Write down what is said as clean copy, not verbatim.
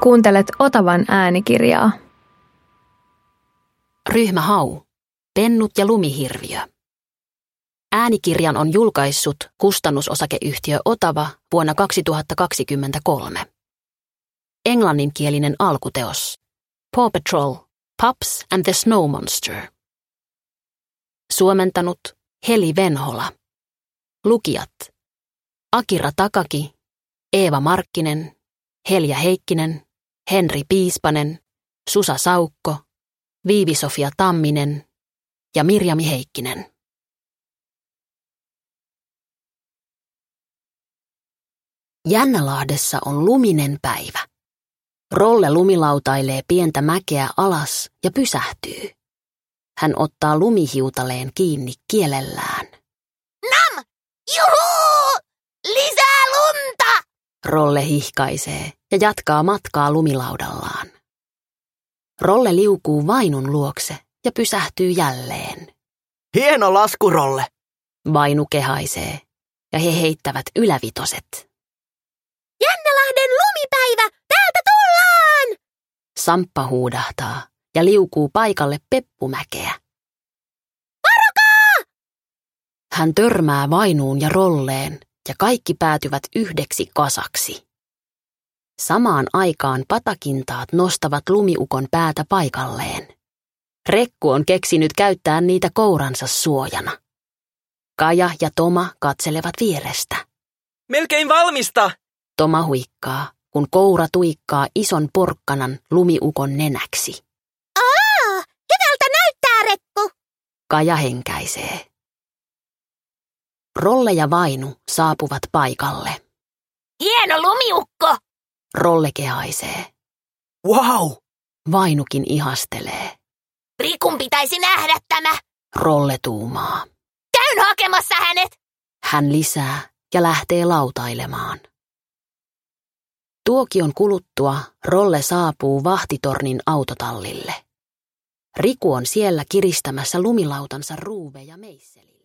Kuuntelet Otavan äänikirjaa. Ryhmä Hau. Pennut ja lumihirviö. Äänikirjan on julkaissut kustannusosakeyhtiö Otava vuonna 2023. Englanninkielinen alkuteos. Paw Patrol, Pups and the Snow Monster. Suomentanut Heli Venhola. Lukijat Akira Takaki, Eeva Markkinen, Helja Heikkinen, Henri Piispanen, Susa Saukko, Viivi-Sofia Tamminen ja Mirjami Heikkinen. Jännälahdessa on luminen päivä. Rolle lumilautailee pientä mäkeä alas ja pysähtyy. Hän ottaa lumihiutaleen kiinni kielellään. Nam! Juhuu! Lisää lunta! Rolle hihkaisee ja jatkaa matkaa lumilaudallaan. Rolle liukuu Vainun luokse ja pysähtyy jälleen. Hieno lasku, Rolle! Vainu kehaisee ja he heittävät ylävitoset. Jännälahden lumipäivä! Täältä tullaan! Samppa huudahtaa ja liukuu paikalle Peppumäkeä. Varokaa! Hän törmää Vainuun ja Rolleen ja kaikki päätyvät yhdeksi kasaksi. Samaan aikaan patakintaat nostavat lumiukon päätä paikalleen. Rekku on keksinyt käyttää niitä kouransa suojana. Kaja ja Toma katselevat vierestä. Melkein valmista! Toma huikkaa, kun koura tuikkaa ison porkkanan lumiukon nenäksi. Hyvältä näyttää, Rekku! Kaja henkäisee. Rolle ja Vainu saapuvat paikalle. Hieno lumiukko! Rolle kehaisee. Wow! Vainukin ihastelee. Rikun pitäisi nähdä tämä. Rolle tuumaa. Käyn hakemassa hänet! Hän lisää ja lähtee lautailemaan. Tuokion kuluttua Rolle saapuu vahtitornin autotallille. Riku on siellä kiristämässä lumilautansa ruuveja meisseliä.